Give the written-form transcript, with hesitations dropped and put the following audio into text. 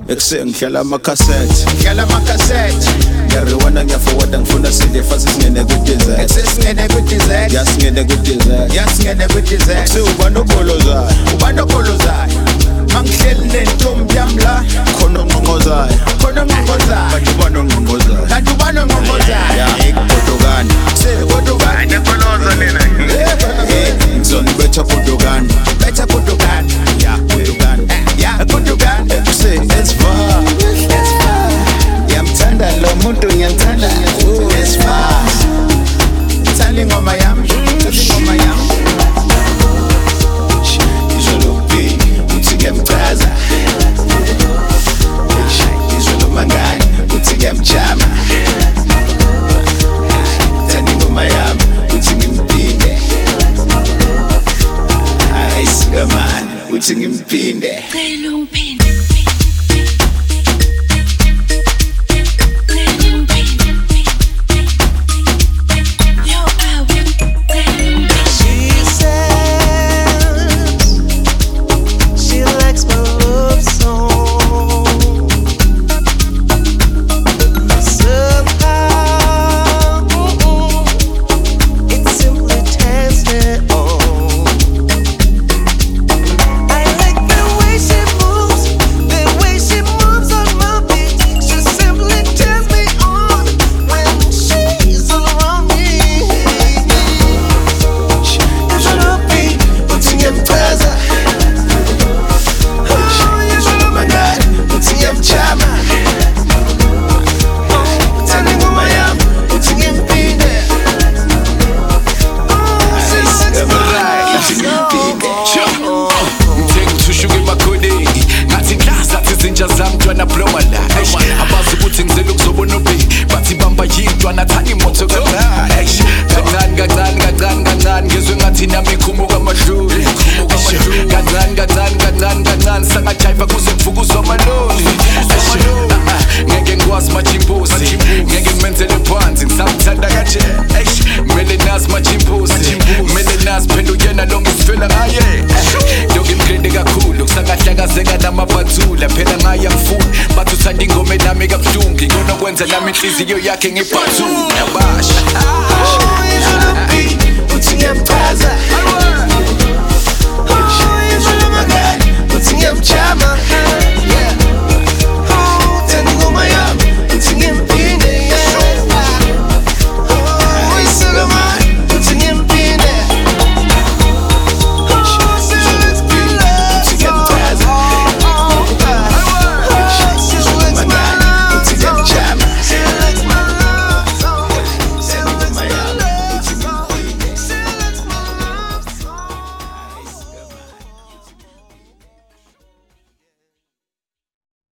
ekuseni ngihlala amakhasethi ngiyariwana ngiyaforwarda ngifuna sinde fast singene ku-desert yasingene ku-desert uba nokolozayo mangihleli nentombi yami la khona ongqongqozayo kanti uba nongqongqozayo kodokani kodokani nina ngizonibetha kodokani it's far yamthanda lo muntu ngiyamthanda it's far thanda ingoma yami izolo uthi ngiyamchaza izolo mangani uthi ngiyamjama thanda ingoma yami uthi ngimpinde ayisikamani uthi ngimpinde inhliziyo yakhe ngiphathula bash